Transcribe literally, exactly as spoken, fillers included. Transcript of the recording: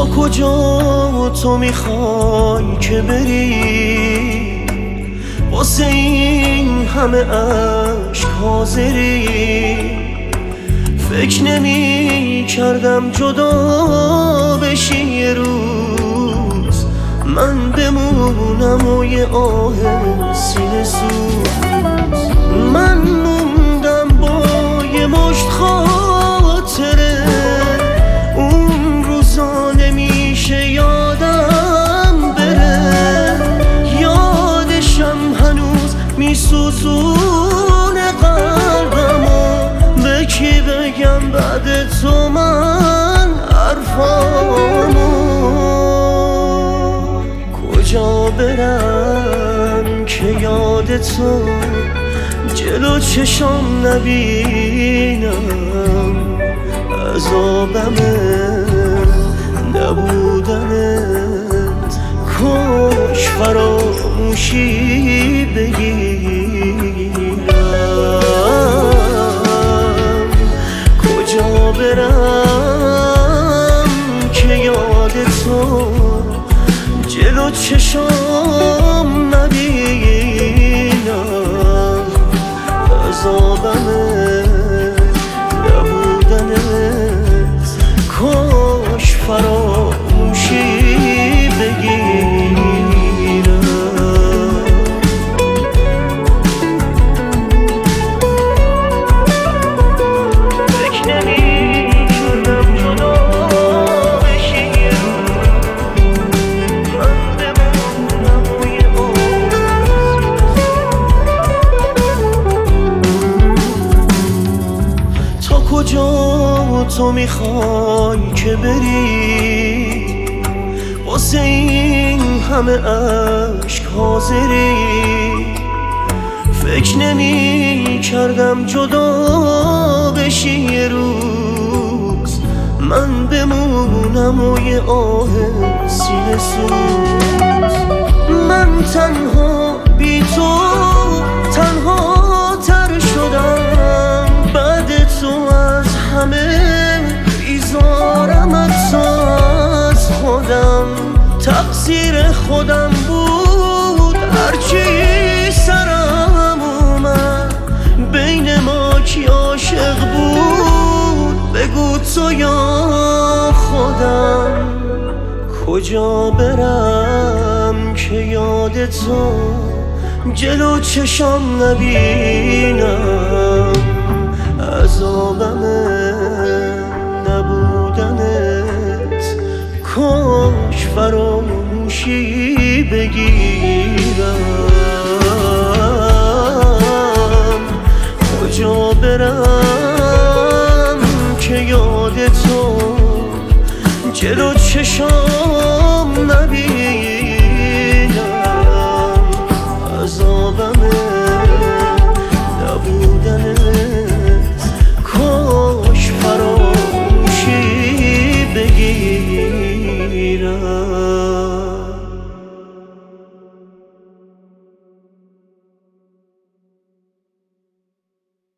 تا کجا تو میخوای که بری؟ واسه این همه عشق حاضری؟ فکر نمی کردم جدا بشی یه روز، من بمونم و یه آه سینه سوز. من موندم با یه مشت خاطره، اون روزا نمیشه یادم بره. یادشم هنوز میسوزونه قلبمو، به کی بگم بعد تو من حرفامو؟ کجا برم که یاد تو جلو چشام نبینم؟ عذابمه نبودنت، کاش فراموشی بگیرم. کجا برم که یاد تو جلو چشام نبینم؟ عذابمه نبودنت، کاش فراموشی بگیرم. فکر نمی‌کردم جدا بشی یه روز، من بمونم و یه آه. تا کجا تو میخوای که بری؟ واسه این همه عشق حاضری؟ فکر نمی کردم جدا بشی یه روز، من بمونم و یه آه سینه سوز. من تنها بی تو تنها تر شدم، بعد تو از همه بیزارم، حتی از خودم. تقصیر خودم بود هرچی سرم اومد، بین ما کی عاشق بود بگو تو یا خودم؟ کجا برم که یاد تو جلو چشام نبینم؟ عذابمه نبودنت، کاش فراموشی بگیرم. کجا برم که یاد تو جلو چشام